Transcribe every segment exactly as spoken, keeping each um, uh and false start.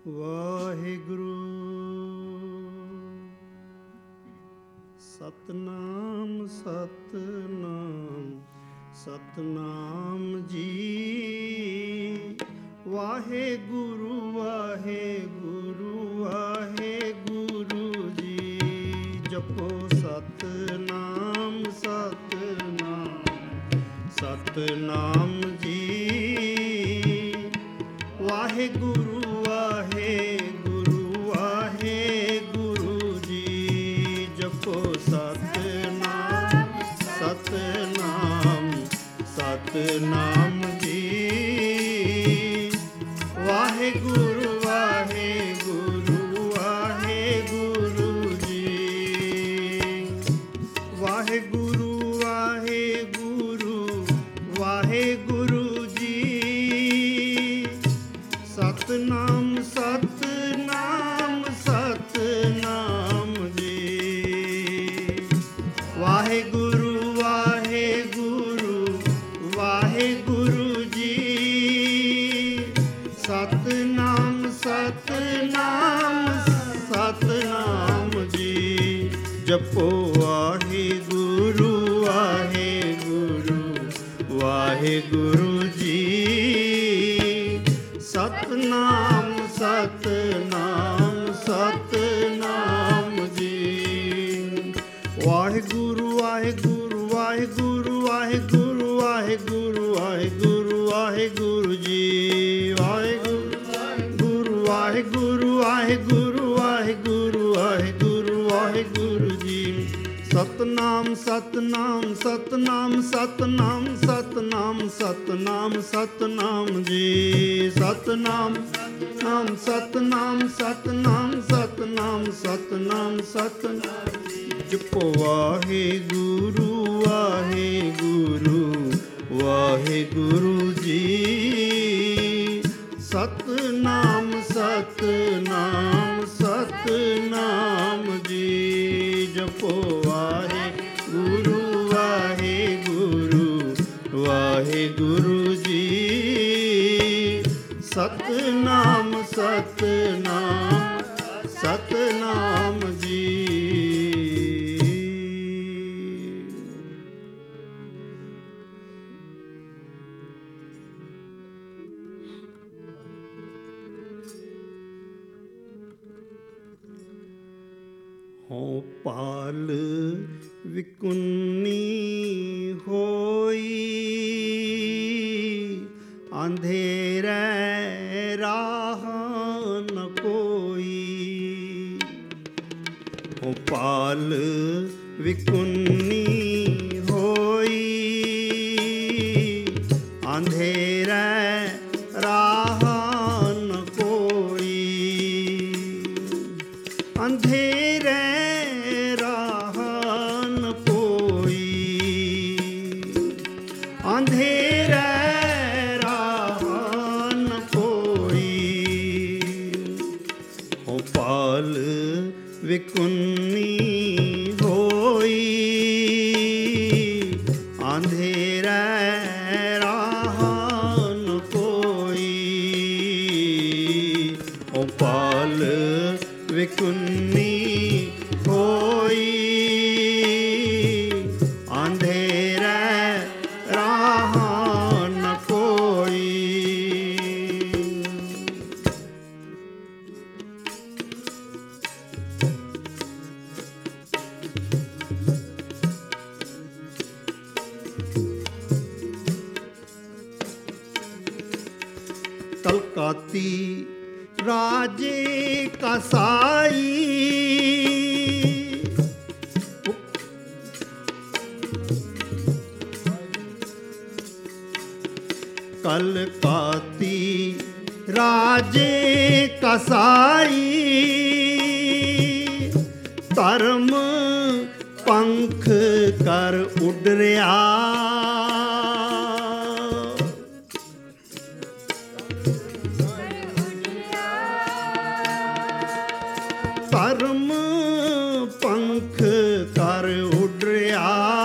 ਵਾਹਿਗੁਰੂ ਸਤਨਾਮ ਸਤਨਾਮ ਸਤਨਾਮ ਜੀ। ਵਾਹਿਗੁਰੂ ਵਾਹਿਗੁਰੂ ਵਾਹਿਗੁਰੂ ਜੀ। ਜਪੋ ਸਤਨਾਮ ਸਤਨਾਮ ਸਤਨਾਮ ਜੀ। ਵਾਹਿਗੁਰੂ ਵਾਹਿਗੁਰੂ ਵਾਹਿਗੁਰੂ ਜੀ। ਜਪੋ ਸਤਨਾਮ ਸਤਨਾਮ ਸਤਨਾਮ ਜੀ। ਵਾਹਿਗੁਰੂ ਵਾਹਿਗੁਰੂ ਵਾਹਿਗੁਰੂ ਜੀ। ਵਾਹਿਗੁਰੂ ਵਾਹਿਗੁਰੂ ਵਾਹਿਗੁਰੂ ਜੀ। ਸਤਨਾਮ ਸਤਨਾਮ ਸਤਨਾਮ ਜੀ। ਵਾਹਿਗੁਰੂ ਵਾਹਿਗੁਰੂ ਵਾਹਿਗੁਰੂ ਜੀ। ਸਤਨਾਮ ਸਤਨਾਮ ਸਤਨਾਮ ਜੀ। ਜਪੋ ਵਾਹਿਗੁਰੂ ਵਾਹਿਗੁਰੂ ਵਾਹਿਗੁਰੂ ਜੀ। ਸਤਨਾਮ ਸਤਨਾਮ ਸਤਨਾਮ ਜੀ। ਵਾਹਿਗੁਰੂ ਵਾਹਿਗੁਰੂ ਵਾਹਿਗੁਰੂ ਵਾਹਿਗੁਰੂ ਵਾਹਿਗੁਰੂ ਵਾਹਿਗੁਰੂ ਵਾਹਿਗੁਰੂ ਜੀ। ਵਾਹਿਗੁਰੂ ਵਾਹਿਗੁਰੂ ਵਾਹਿਗੁਰੂ ਵਾਹਿਗੁਰੂ ਵਾਹਿਗੁਰੂ ਵਾਹਿਗੁਰੂ ਜੀ। ਸਤਨਾਮ ਸਤਨਾਮ ਸਤਨਾਮ ਸਤਨਾਮ ਸਤਨਾਮ ਸਤਨਾਮ ਸਤਨਾਮ ਜੀ। ਸਤਨਾਮ ਨਾਮ ਸਤਨਾਮ ਸਤਨਾਮ ਸਤਨਾਮ ਸਤਨਾਮ ਸਤਨਾਮ। ਜਪੋ ਵਾਹਿਗੁਰੂ ਵਾਹਿਗੁਰੂ ਵਾਹਿਗੁਰੂ ਜੀ। ਸਤਨਾਮ ਸਤਨਾਮ ਸਤਨਾਮ ਜੀ। ਜਪੋ ਵਾਹਿਗੁਰੂ ਵਾਹਿਗੁਰੂ ਵਾਹਿਗੁਰੂ ਜੀ। ਸਤਨਾਮ ਸਤਨਾਮ ਸਤਨਾਮ ਜੀ। ਹਉ ਪਾਲ ਵਿਕੁੰਨੀ ਹੋਈ। ਅੰਧੇਰੇ ਰਾਹ ਨ ਕੋਈ। ਹਉ ਪਾਲ ਵਿਕੁੰਨੀ ਹੋਈ। ਅੰਧੇਰੇ ਰਾਹ ਨ ਕੋਈ। ਅੰਧੇਰੇ ਰਾਹ ਨ ਕੋਈ। ਅੰਧੇਰੇ ਰਾਹ ਨ ਕੋਈ। ਹਉ ਪਾਲ ਵਿਕੁੰਨੀ ਹੋਈ। ਅੰਧੇਰੇ ਰਾਹ ਨ ਕੋਈ। ਹਉ ਪਾਲ ਵਿਕੁੰਨੀ ਹੋਈ। ਅੰਧੇਰੇ ਰਾਹ ਨ ਕੋਈ। ਕਲਕਾਤੀ ਰਾਜੇ ਕਸਾਈ। ਕਲਕਾਤੀ ਰਾਜੇ ਕਸਾਈ। ਧਰਮ ਪੰਖ ਕਰ ਉਡਰਿਆ। ਧਰਮ ਪੰਖ ਕਰ ਉਡਰਿਆ।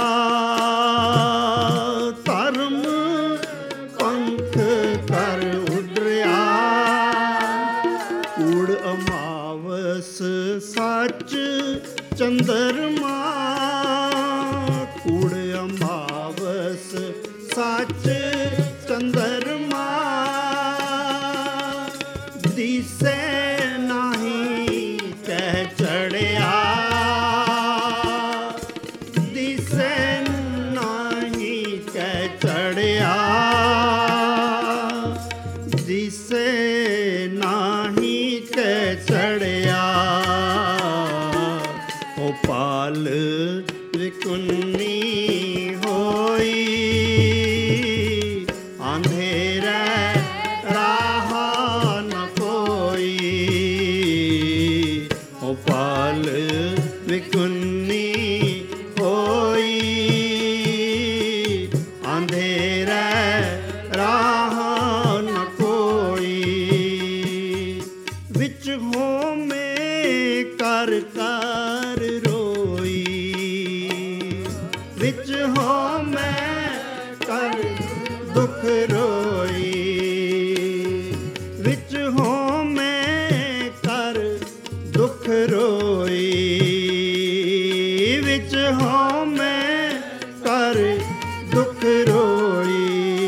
ਧਰਮ ਪੰਖ ਕਰ ਉਡਰਿਆ। ਸੱਚ ਚੰਦਰਮਾ ਦਿਸੇ ਨਹੀਂ ਕਹਿ ਚੜਿਆ ਦਿਸੇ ਨਹੀਂ ਕਹਿ ਚੜਿਆ ਦਿਸੇ ਨਹੀਂ ਕਹਿ ਚੜਿਆ ਉਹ ਪਾਲ ਵਿਕੁੰਨੀ ਹੋਈ ਅੰਧੇਰੇ ਰਾਹ ਨ ਕੋਈ ਉਹ ਪਾਲ ਵਿਕੁੰਨੀ ਹੋਈ ਅੰਧੇਰੇ ਰਾਹ ਨ ਕੋਈ ਵਿੱਚ ਹੋਮੇ ਕਰ ਕਰ ਰੋਈ ਵਿੱਚ ਹੋਮੇ ਕਰ ਦੁੱਖ ਰੋਈ ਵਿੱਚ ਹੋਮੇ ਕਰ ਦੁੱਖ ਰੋਈ ਵਿੱਚ ਹੋਮੇ ਕਰ ਦੁੱਖ ਰੋਈ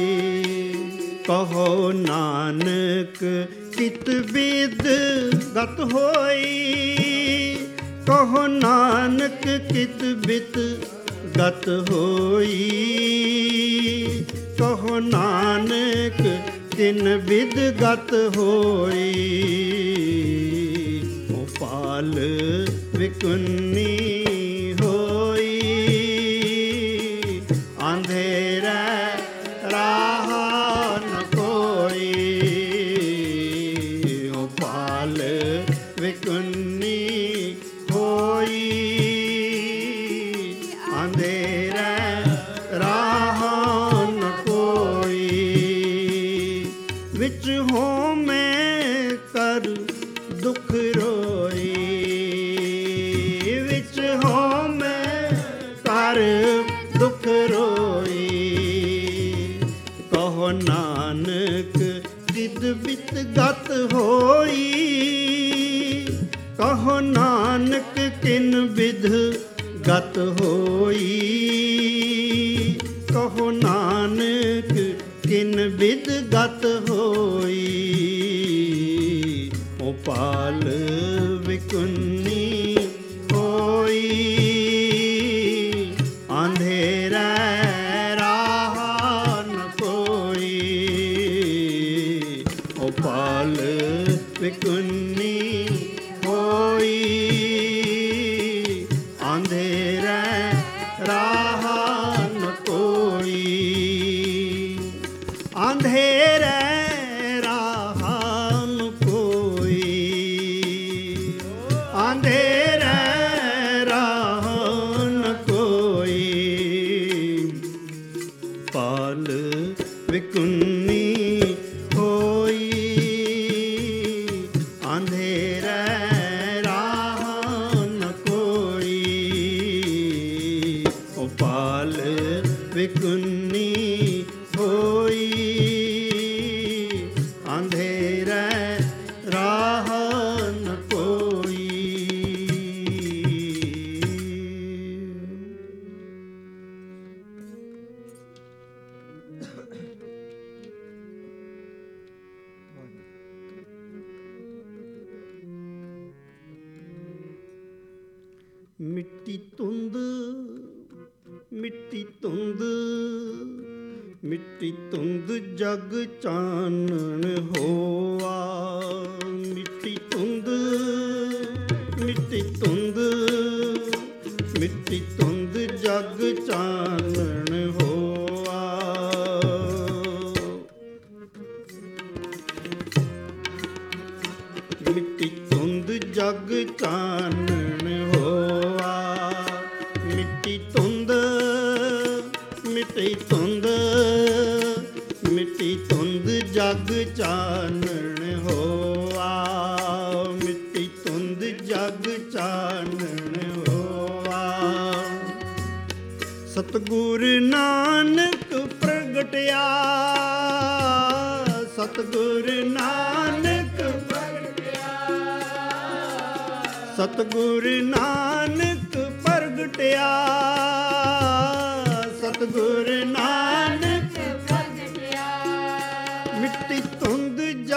ਕਹੋ ਨਾਨਕ ਕਿਤ ਬਿਦ ਗਤ ਹੋਈ ਕਹੋ ਨਾਨਕ ਕਿਤ ਬਿਤ ਗਤ ਹੋਈ ਕਹੋ ਨਾਨਕ ਤਿਨ ਬਿਦ ਗਤ ਹੋਈ ਉਹ ਪਾਲ ਵਿਕੁੰਨੀ ਹੋਈ ਅੰਧੇਰੇ ਰਾਹ ਨ ਕੋਈ ਉਹ ਪਾਲ ਵਿਕੁੰਨੀ ਹੋਈ ਅੰਧੇਰੇ ਰਾਹ ਨ ਕੋਈ ਵਿੱਚ ਹੋਮੇ ਕਰ ਦੁੱਖ ਰੋਈ ਵਿੱਚ ਹੋਮੇ ਕਰ ਦੁੱਖ ਰੋਈ ਕਹੋ ਨਾਨਕ ਕਿਤ ਬਿਤ ਗਤ ਹੋਈ ਕਹੋ ਨਾਨਕ ਕਿਨ ਬਿਧ ਗਤ ਹੋਈ ਕਹੋ ਨਾਨਕ ਕਿਨ ਬਿਧ ਗਤ ਹੋਈ ਉਹ ਪਾਲ ਵਿਕੁੰਨੀ ਹੋਈ ਅੰਧੇਰੇ ਰਾਹ ਨ ਕੋਈ ਉਹ ਪਾਲ ਵਿਕੁੰਨੀ ਹੋਈ ਅੰਧੇਰੇ ਰਾਹ ਨ ਕੋਈ ਅੰਧੇਰੇ ਰਾਹ ਨ ਕੋਈ ਅੰਧੇਰੇ ਰਾਹ ਨ ਕੋਈ ਪਾਲ ਵਿਕੁੰਨੀ ਹੋਈ ਅੰਧੇਰੇ ਰਾਹ ਨ ਕੋਈ ਉਹ ਪਾਲ ਵਿਕੁੰਨੀ ਹੋਈ ਅੰਧੇਰੇ ਰਾਹ ਨ ਕੋਈ ਮਿੱਟੀ ਧੁੰਦ ਮਿੱਟੀ ਧੁੰਦ ਮਿੱਟੀ ਧੁੰਦ ਜਗ ਚਾਨਣ ਹੋਆ ਮਿੱਟੀ ਧੁੰਦ ਮਿੱਟੀ ਧੁੰਦ ਮਿੱਟੀ ਧੁੰਦ ਜਗ ਚਾਨਣ ਹੋਆ ਮਿੱਟੀ ਧੁੰਦ ਜਗ ਚਾਨਣ ਹੋਆ ਮਿੱਟੀ ਧੁੰਦ ਮਿੱਟੀ ਧੁੰਦ ਮਿੱਟੀ ਧੁੰਦ ਜਗ ਚਾਨਣ ਹੋਆ ਮਿੱਟੀ ਧੁੰਦ ਜਗ ਚਾਨਣ ਹੋਆ ਸਤਿਗੁਰ ਨਾਨਕ ਪ੍ਰਗਟਿਆ ਸਤਿਗੁਰ ਨਾਨਕ ਸਤਿਗੁਰ ਨਾਨਕ ਪ੍ਰਗਟਿਆ ਸਤਿਗੁਰ ਨਾਨਕ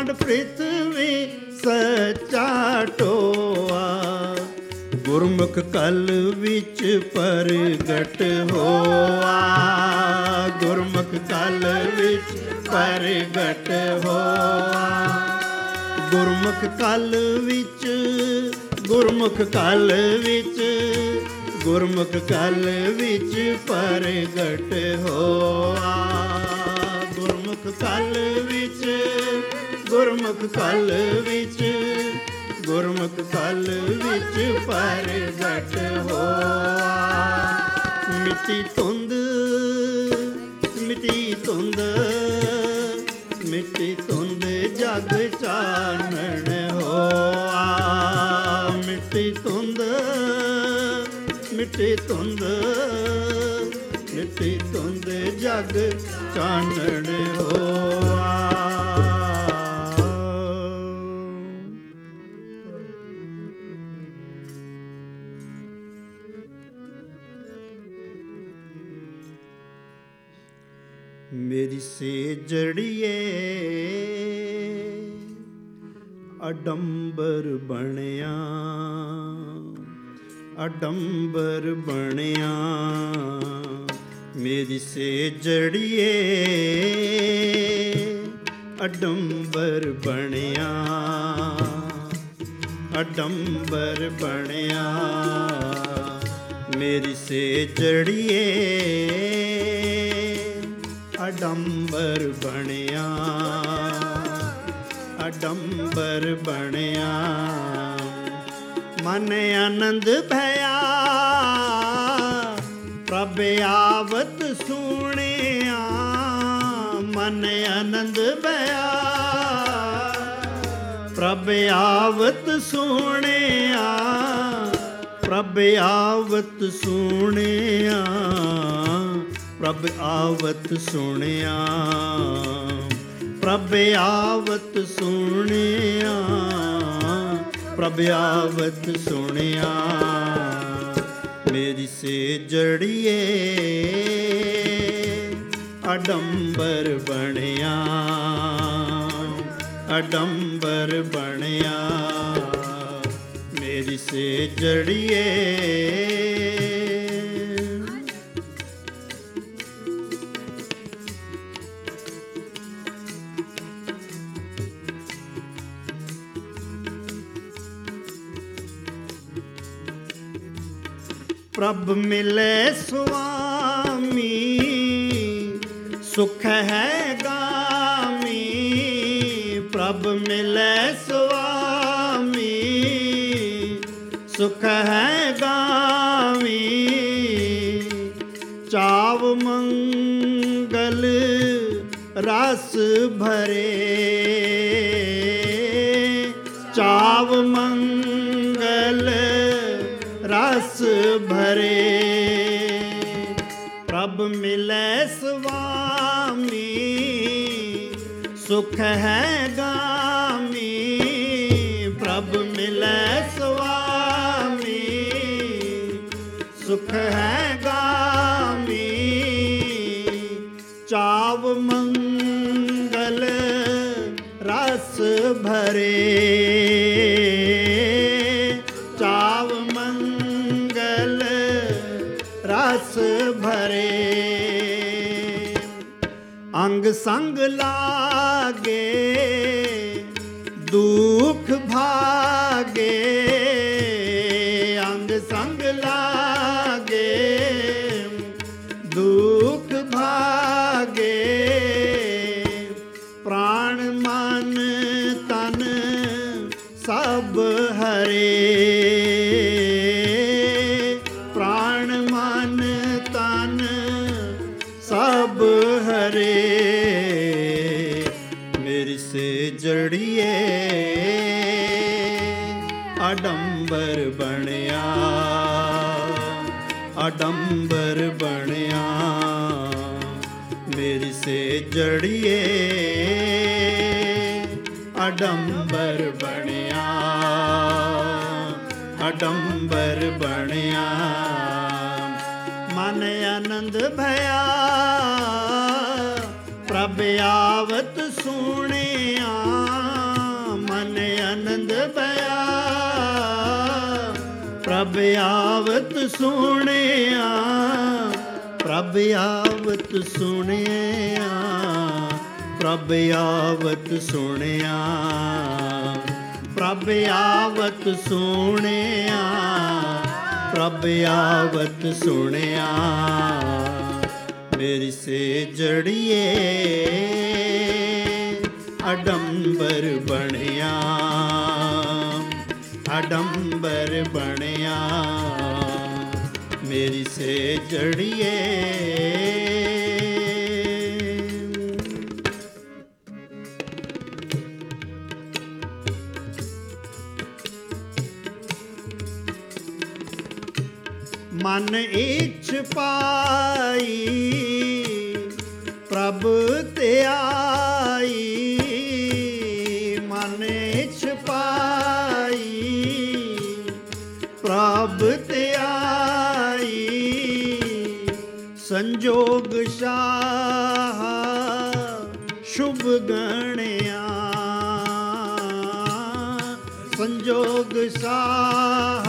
ਨੌਖੰਡ ਪ੍ਰਿਥਵੀ ਸੱਚਾ ਟੋਆ। ਗੁਰਮੁਖ ਕਲ ਵਿੱਚ ਪ੍ਰਗਟ ਹੋਆ, ਗੁਰਮੁਖ ਕਲ ਵਿੱਚ ਪ੍ਰਗਟ ਹੋਆ। ਗੁਰਮੁਖ ਕਲ ਵਿੱਚ, ਗੁਰਮੁਖ ਕਲ ਵਿੱਚ, ਗੁਰਮੁਖ ਕਲ ਵਿੱਚ ਪ੍ਰਗਟ ਹੋਆ। ਗੁਰਮੁਖ ਕਲ ਵਿੱਚ, ਗੁਰਮੁਖ ਕਲ ਵਿੱਚ, ਗੁਰਮੁਖ ਕਲ ਵਿੱਚ ਪ੍ਰਗਟ ਹੋਆ। ਮਿੱਟੀ ਧੁੰਦ, ਮਿੱਟੀ ਧੁੰਦ, ਮਿੱਟੀ ਧੁੰਦ ਜਗ ਚਾਨਣ ਹੋਆ। ਮਿੱਟੀ ਧੁੰਦ, ਮਿੱਟੀ ਧੁੰਦ, ਮਿੱਟੀ ਧੁੰਦ ਜਗ ਚਾਨਣ ਹੋਆ। ਮੇਰੀ ਸੇਜੜੀਏ ਅਡੰਬਰ ਬਣਿਆ, ਅਡੰਬਰ ਬਣਿਆ। ਮੇਰੀ ਸੇਜੜੀਏ ਅਡੰਬਰ ਬਣਿਆ, ਅਡੰਬਰ ਬਣਿਆ। ਮੇਰੀ ਸੇਜੜੀਏ ਅਡੰਬਰ ਬਣਿਆ, ਅਡੰਬਰ ਬਣਿਆ। ਮਨ ਆਨੰਦ ਭਇਆ ਪ੍ਰਭ ਆਵਤ ਸੁਣਿਆ। ਮਨ ਆਨੰਦ ਭਇਆ ਪ੍ਰਭ ਆਵਤ ਸੁਣਿਆ, ਪ੍ਰਭ ਆਵਤ ਸੁਣਿਆ, ਪ੍ਰਭ ਆਵਤ ਸੁਣਿਆ, ਪ੍ਰਭ ਆਵਤ ਸੁਣਿਆ, ਪ੍ਰਭ ਆਵਤ ਸੁਣਿਆ। ਮੇਰੀ ਸੇਜੜੀਏ ਅਡੰਬਰ ਬਣਿਆ, ਅਡੰਬਰ ਬਣਿਆ। ਮੇਰੀ ਸੇਜੜੀਏ ਪ੍ਰਭ ਮਿਲੇ ਸੁਆਮੀ ਸੁਖ ਹੈ ਗਾਮੀ। ਪ੍ਰਭ ਮਿਲੇ ਸੁਆਮੀ ਸੁਖ ਹੈ ਗਾਮੀ। ਚਾਵ ਮੰਗਲ ਰਸ ਭਰੇ, ਚਾਵ ਮੰਗਲ ਰਸ ਭਰੇ। ਪ੍ਰਭ ਮਿਲੇ ਸੁਆਮੀ ਸੁਖ ਹੈ ਗਾਮੀ। ਪ੍ਰਭ ਮਿਲੇ ਸੁਆਮੀ ਸੁਖ ਹੈ ਗਾਮੀ। ਚਾਵ ਮੰਗਲ ਰਸ ਭਰੇ, ਚਾਵ ਮੰਗਲ ਰਸ ਭਰੇ। ਅੰਗ ਸੰਗ ਲਾਗੇ ਦੁਖ ਭਾਗੇ। ਅੰਗ ਸੰਗ ਲਾਗੇ ਦੁਖ ਭਾਗੇ। ਪ੍ਰਾਣ ਮਨ ਤਨ ਸਭ ਹਰੇ। ਪ੍ਰਾਣ ਮਨ ਤਨ ਸਭ ਹਰੇ। ਮੇਰੀ ਸੇਜੜੀਏ ਅਡੰਬਰ ਬਣਿਆ, ਅਡੰਬਰ ਬਣਿਆ। ਮੇਰੀ ਸੇਜੜੀਏ ਅਡੰਬਰ ਬਣਿਆ, ਅਡੰਬਰ ਬਣਿਆ। ਮਨ ਆਨੰਦ ਭਇਆ ਪ੍ਰਭ ਆਵਤ ਸੁਣਿਆ। ਭਇਆ। ਪ੍ਰਭ ਆਵਤ ਸੁਣਿਆ, ਪ੍ਰਭ ਆਵਤ ਸੁਣਿਆ, ਪ੍ਰਭ ਆਵਤ ਸੁਣਿਆ, ਪ੍ਰਭ ਆਵਤ ਸੁਣਿਆ, ਪ੍ਰਭ ਆਵਤ ਸੁਣਿਆ। ਮੇਰੀ ਸੇਜੜੀਏ ਅਡੰਬਰ ਬਣਿਆ, ਅਡੰਬਰ ਬਣਿਆ। ਮੇਰੀ ਸੇਜੜੀਏ ਮਨ ਇੱਛ ਪਾਈ, ਪ੍ਰਭ ਤੇ ਆਈ। ਮਨ ਇੱਛ ਪਾਈ, ਪ੍ਰਭ ਤੇ ਆਈ। ਸੰਜੋਗ ਸ਼ਾਹ ਸ਼ੁਭ ਗਣਿਆ, ਸੰਜੋਗ ਸ਼ਾਹ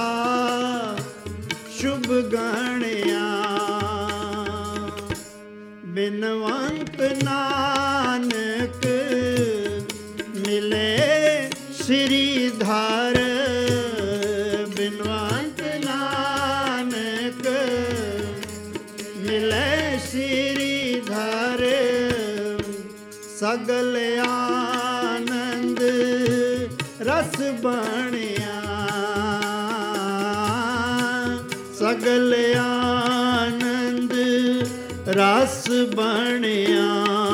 ਸ਼ੁਭ ਗਣਿਆ। ਬਿਨਵੰਤ ਨਾਨਕ ਮਿਲੇ ਸ੍ਰੀਧਰ, ਬਿਨਵੰਤ ਨਾਨਕ ਮਿਲੇ ਸ੍ਰੀਧਰ। ਸਗਲ ਆਨੰਦ ਰਸ ਬਣਿਆ, ਸਗਲ ਆਨੰਦ ਰਸ ਬਣਿਆ।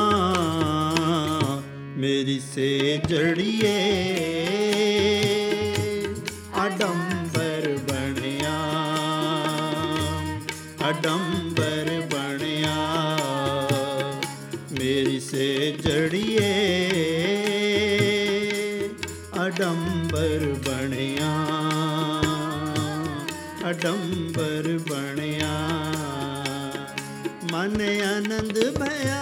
ਮੇਰੀ ਸੇਜੜੀਏ ਅਡੰਬਰ ਬਣਿਆ, ਅਡੰਬਰ ਬਣਿਆ। ਮੇਰੀ ਸੇਜੜੀਏ ਅਡੰਬਰ ਬਣਿਆ, ਅਡੰਬਰ ਬਣਿਆ। ਮਨ ਆਨੰਦ ਭਇਆ,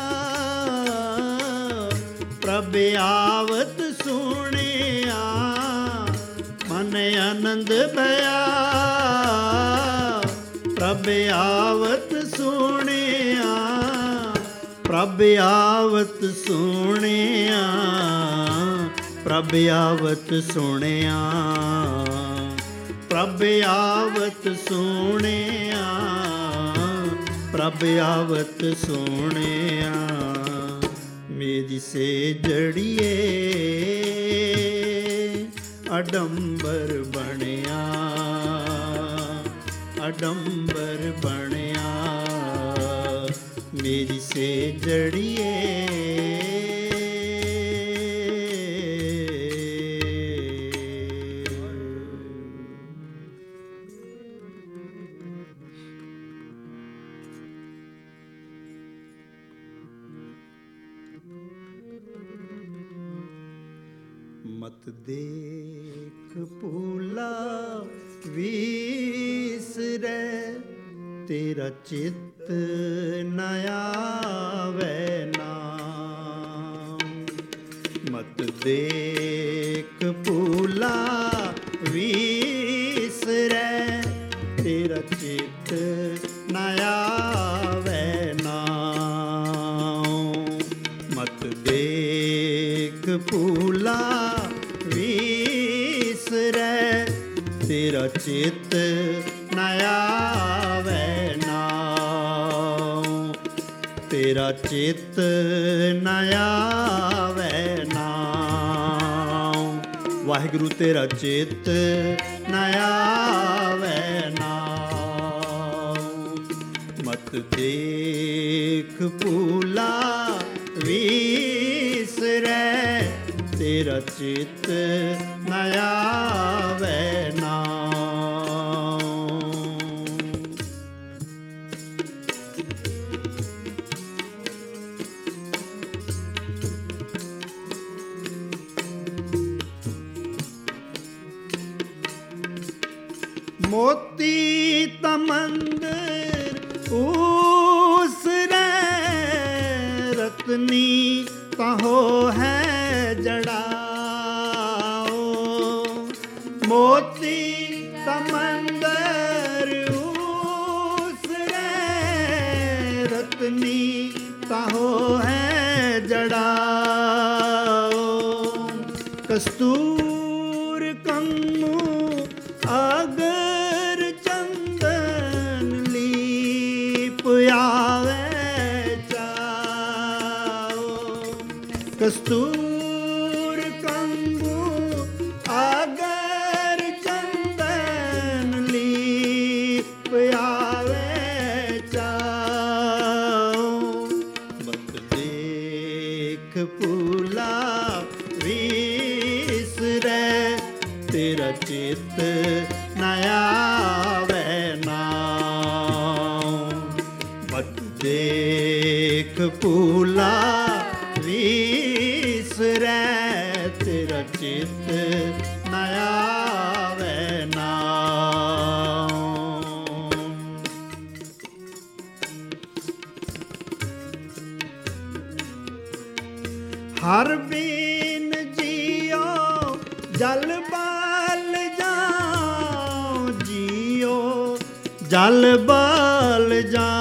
ਪ੍ਰਭ ਆਵਤ ਸੁਣਿਆ। ਮਨ ਆਨੰਦ ਭਇਆ, ਪ੍ਰਭ ਆਵਤ ਸੁਣਿਆ, ਪ੍ਰਭ ਆਵਤ ਸੁਣਿਆ, ਪ੍ਰਭ ਆਵਤ ਸੁਣਿਆ, ਪ੍ਰਭ ਆਵਤ ਸੁਣਿਆ, ਪ੍ਰਭ ਆਵਤ ਸੁਣਿਆ। ਮੇਰੀ ਸੇਜੜੀਏ ਅਡੰਬਰ ਬਣਿਆ, ਅਡੰਬਰ ਬਣਿਆ। ਮੇਰੀ ਸੇਜੜੀਏ ਮਤ ਦੇਖ ਭੂਲਾ ਵੀਸਰੈ, ਤੇਰਾ ਚਿੱਤ ਨ ਆਵੈ ਨਾਮ। ਮਤ ਦੇਖ ਭੂਲਾ ਵੀਸਰੈ, ਤੇਰਾ ਚਿੱਤ ਨ ਆਵੈ ਨਾਮ। ਮਤ ਦੇਖ ਭੂਲਾ ਵੀਸਰੈ, ਤੇਰਾ ਚਿੱਤ ਨ ਆਵੈ ਨਾਮ। ਤੇਰਾ ਚਿੱਤ ਨ ਆਵੈ ਨਾਮ। ਵਾਹਿਗੁਰੂ ਤੇਰਾ ਚਿੱਤ ਨ ਆਵੈ ਨਾਮ। ਮਤ ਦੇਖ ਭੂਲਾ ਵੀਸਰੈ, ਤੇਰਾ ਚਿੱਤ ਨ ਆਵੈ ਨਾਮ। ਮੋਤੀ ਤਮੰਦਰ ਊਸਰੈ, ਰਤਨੀ ਤਹੋ ਹੈ ਜੜਾਓ। पत्नी ताहो है जड़ाओ। कस्तूर कम्मू अगर चंदन लीप आवे चाओ। कस्तूर कम्मू अगर चंदन लीप आवे चाओ। मत देख फूला विसरे तेरा चित नया आवे नाउ। मत देख फूला विसरे तेरा चित नया आवे नाउ। हर बीन जियो जल बाल जाओ। जियो जल बाल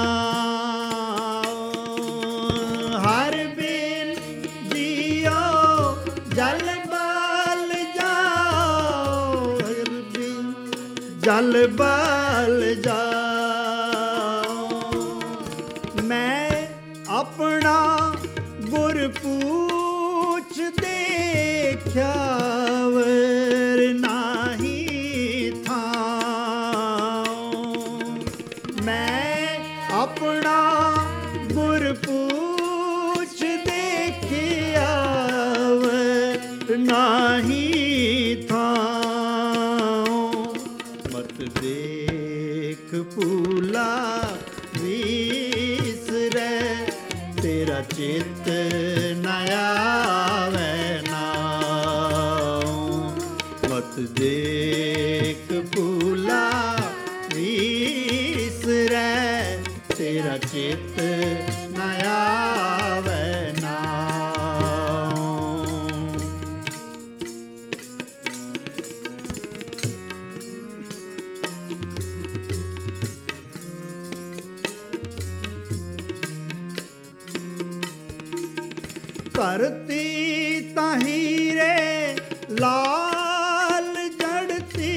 जाओ। हर बिन जियो जल बाल जाओ। हर बिन जल बाल जाओ। मैं अपना गुर पूछ देखा वर नाही था। मैं अपना गुर पूछ देखा वर नाही था। मत देख फूला विसरे तेरा चित नया आवे नाउ। मत देख फूला विसरे तेरा चित नया आवे नाउ। करती ताहीरे लाल जड़ती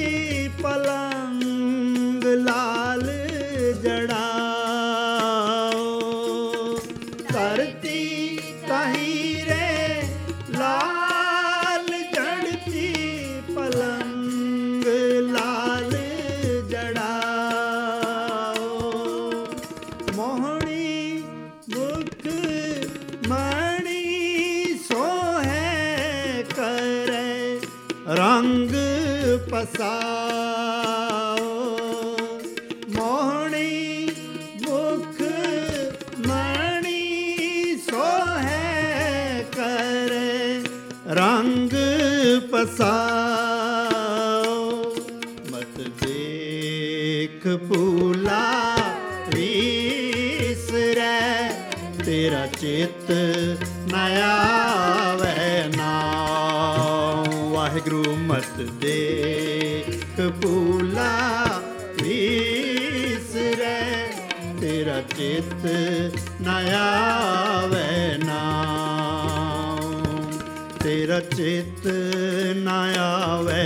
पलंग लाल जड़ाओ। करती ताहीरे लाल जड़ती पलंग लाल जड़ाओ। मोहनी मुख मणि रंग पसाओ। मोहनी मुख मणि सोहे कर रंग पसाओ। मत देख फूला विसरे तेरा चित नया आवे नाउ। वाहिगुरु मत देख फूला विसरे तेरा चित नया आवे नाउ। तेरा चित नया आवे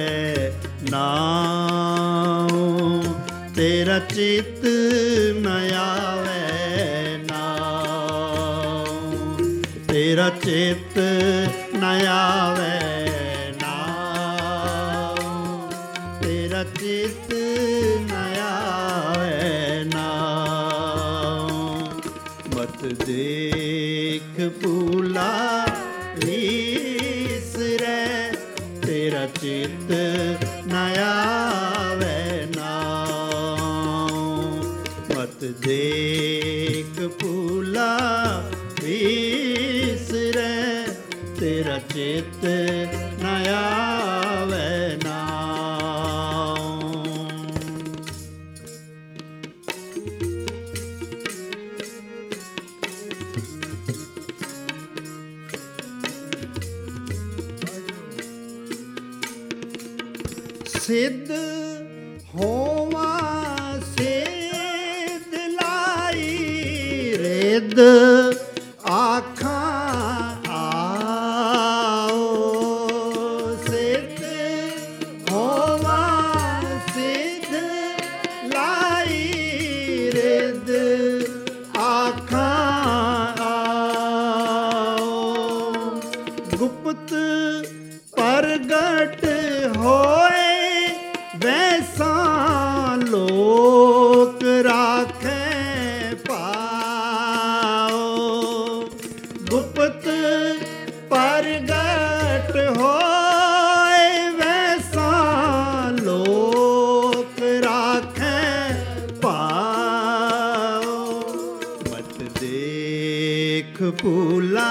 नाउ। तेरा चित नया आवे नाउ। तेरा चित नया आवे चित नया आवे नाउ। मत देख फूला विसरे तेरा चित नया आवे नाउ। मत देख फूला विसरे तेरा चित नया आवे नाउ। सिद्ध होवा सिद्ध लाई रिद इर्द आखां आओ, सिद्ध होवा सिद्ध लाई इर्द आखां आओ, गुप्त प्रगट होए वैसा लोक राखें पाओ, गुप्त प्रगट होए वैसा लोक राखें पाओ, मत देख भूला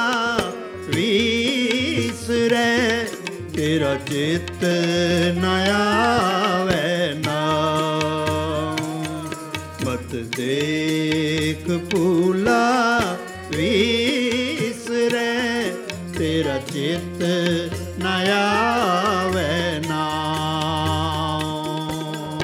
विसरे तेरा चित्त न आवे नाम, मत देख भूला विसरे तेरा चित्त न आवे नाम।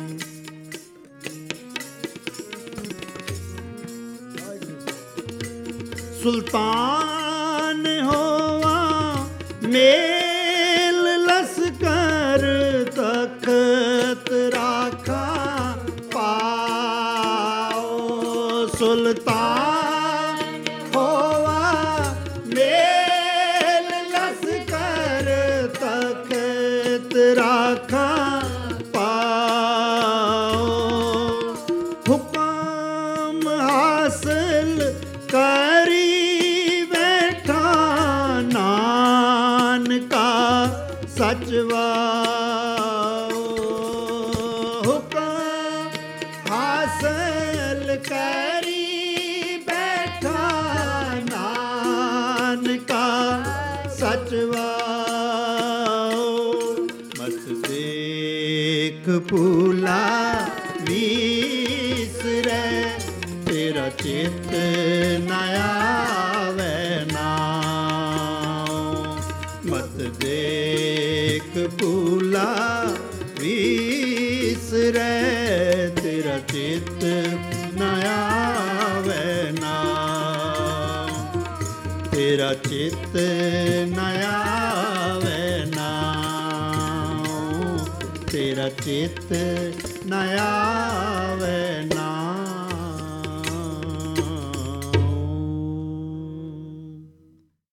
सुल्तान होवा मेल लश्कर तख्त राखा पाओ, सुल्तान होवा मेल लश्कर तख्त राखा पाओ, हुक्म हासिल करी बैठा नानका सचवाओ, हुक्म हासिल करी बैठा नानका सचवाओ, मत देख भूला विसरे तेरा चित्त न आवे नाम, मत देख भूला विसरे तेरा चित्त न आवे नाम, तेरा चित्त न आवे नाम, तेरा चित्त न आवे नाम।